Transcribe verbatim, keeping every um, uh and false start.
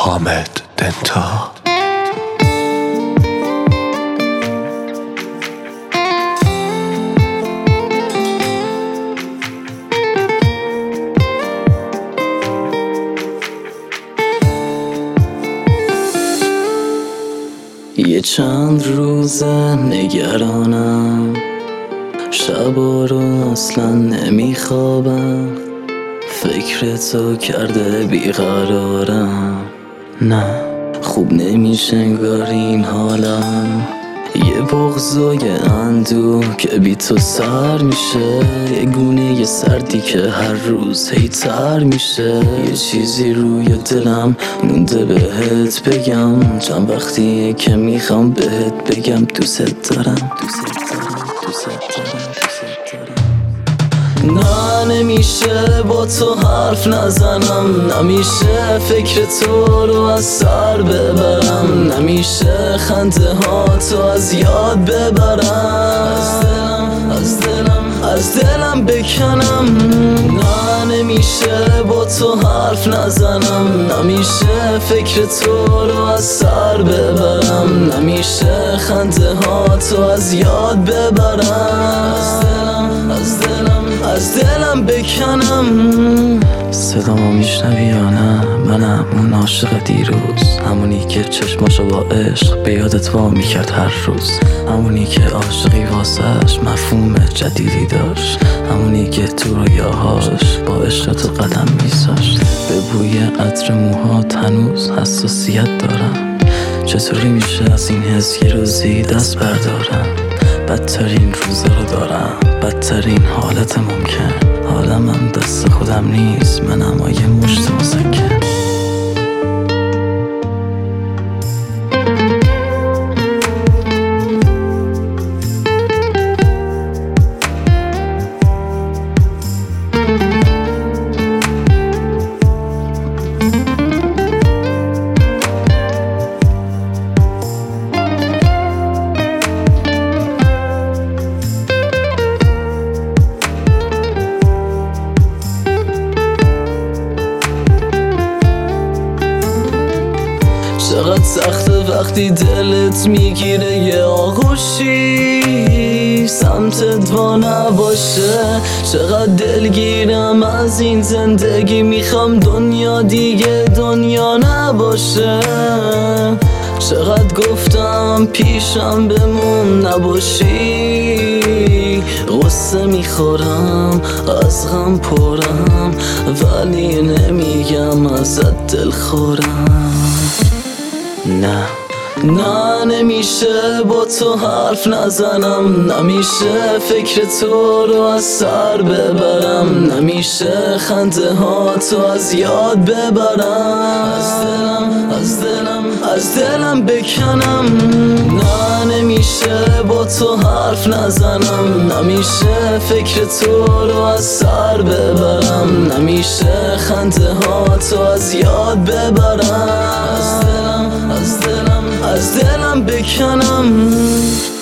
حامد دنتا. یه چند روزه نگرانم، شبا رو اصلا نمیخوابم، فکر تو کرده بیقرارم. نه خوب نمیشه انگار این حالم، یه بغض و یه اندوه که بی تو سر میشه، یه گونه یه سردی که هر روز هیتر میشه. یه چیزی روی دلم مونده بهت بگم، چند وقتیه که میخوام بهت بگم دوست دارم دوست دارم دوست دارم دوست دارم. نه نمیشه با تو حرف نزنم، نمیشه فکر تو رو از سر ببرم، نمیشه خنده ها تو از یاد ببرم، از دلم از دلم از دلم بکنم. نه نمیشه با تو حرف نزنم، نمیشه فکر تو رو از سر ببرم، نمیشه خنده ها تو از یاد ببرم، از دلم از دلم از دلم بکنم. صدامو میشنوی یا نه؟ منم اون عاشق دیروز، همونی که چشماشو با عشق به یادت وا میکرد هر روز، همونی که عاشقی واسش مفهوم جدیدی داشت، همونی که تو رویاهاش با عشق تو قدم میذاشت. به بوی عطر موهات هنوز حساسیت دارم، چطوری میشه از این حس یه روزی دست بردارم؟ بدترین روزا رو دارم، بدترین حالت ممکن، حالم هم دست خودم نیست، منم یه مشت مسکن. چقدر سخته وقتی دلت میگیره یه آغوشی سمتت وا نباشه، چقدر دلگیرم از این زندگی، میخوام دنیا دیگه دنیا نباشه. چقدر گفتم پیشم بمون نباشی، غصه میخورم از غم پرم، ولی نمیگم ازت دل خورم. نه نه نمیشه با تو حرف نزنم، نمیشه فکر تو رو از سر ببرم، نمیشه خنده ها تو از یاد ببرم، از دلم از دلم از دلم بکنم. نه نمیشه با تو حرف نزنم، نمیشه فکر تو رو از سر ببرم، نمیشه خنده ها تو از یاد ببرم، از دلم از دلم از دلم بکنم.